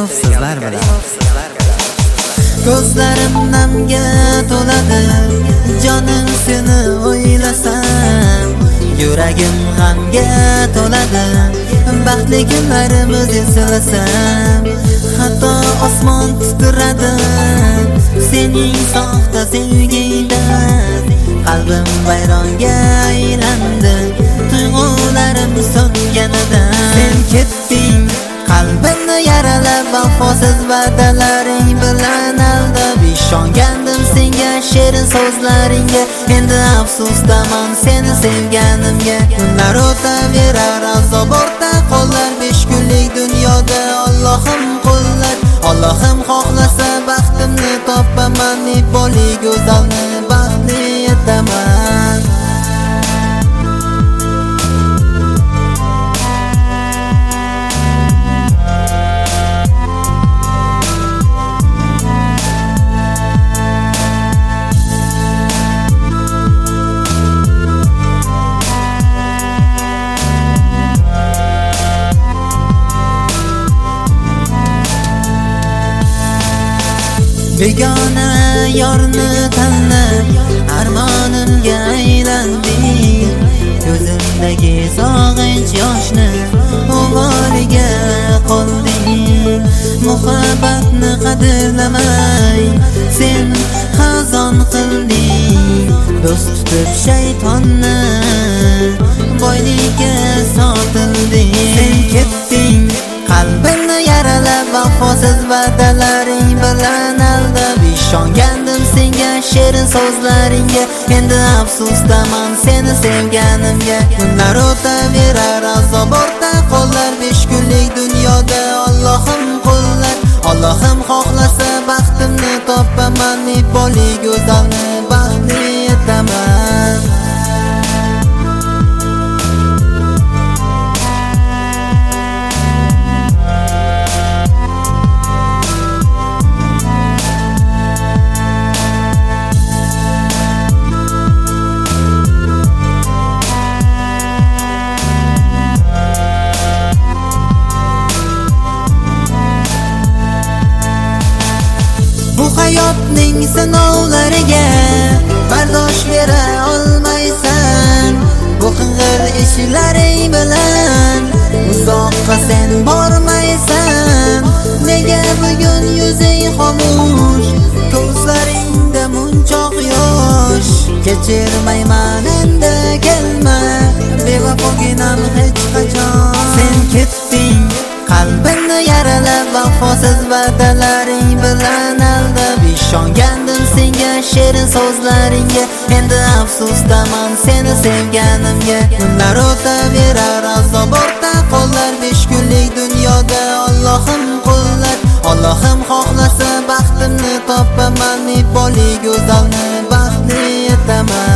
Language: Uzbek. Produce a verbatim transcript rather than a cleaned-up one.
Abdurahimov bilan Ko'zlarim namga to'ladi, jonim seni o'ylasam, yuragim g'amga to'ladi, baxtli kunlarimizni eslasam, hatto osmon titradi sening soxta sevgidan, qalbim vayronga aylandi tuyg'ularim so'nganida. Sen ketding qalbimni yaralab, vafosiz va'dalaring bilan aldab, ishongandim senga, shirin so'zlaringga, endi afsusdaman seni sevganimga. Kunlar o'taverar, azob ortda qolar, besh kunlik dunyoda Allohim qo'llar. Allohim xohlasa baxtimni topaman, Niboli go'zalni baxtli etaman. Begona yorni tanlab, armonimga aylanding, ko'zimdagi sog'inch yoshni o'g'oliga qolding. Muhabbatni qadrlamay sen xazon qilding, do'st tutib shaytonni boylikka sotilding. Sen ketding qalbimni yaralab, vafosiz va'dalaring bilan aldab, ishongandim senga, shirin so'zlaringga, endi afsusdaman seni sevganimga. Kunlar o'taverar, azob ortda qolar, besh kunlik dunyoda Allohim qo'llar. Allohim xohlasa baxtimni topaman, Niboli go'zalni baxtli etaman. Bu hayotning sinovlariga bardosh bera olmaysan, bu qing'ir ishlaring bilan uzoqqa sen bormaysan. Nega bugun yuzing xomush, ko'zlaringda munchoq yosh? Kechirmayman endi kelma, bevafoginam hech qachon. Sen ketding qalbimni yaralab, vafosiz va'dalaring bilan aldab, ishongandim senga, shirin so'zlaringga, endi afsusdaman seni sevganimga. Kunlar o'taverar, azob ortda qolar, besh kunlik dunyoda Allohim qo'llar. Allohim xohlasa baxtimni topaman, Niboli go'zalni baxtli etaman.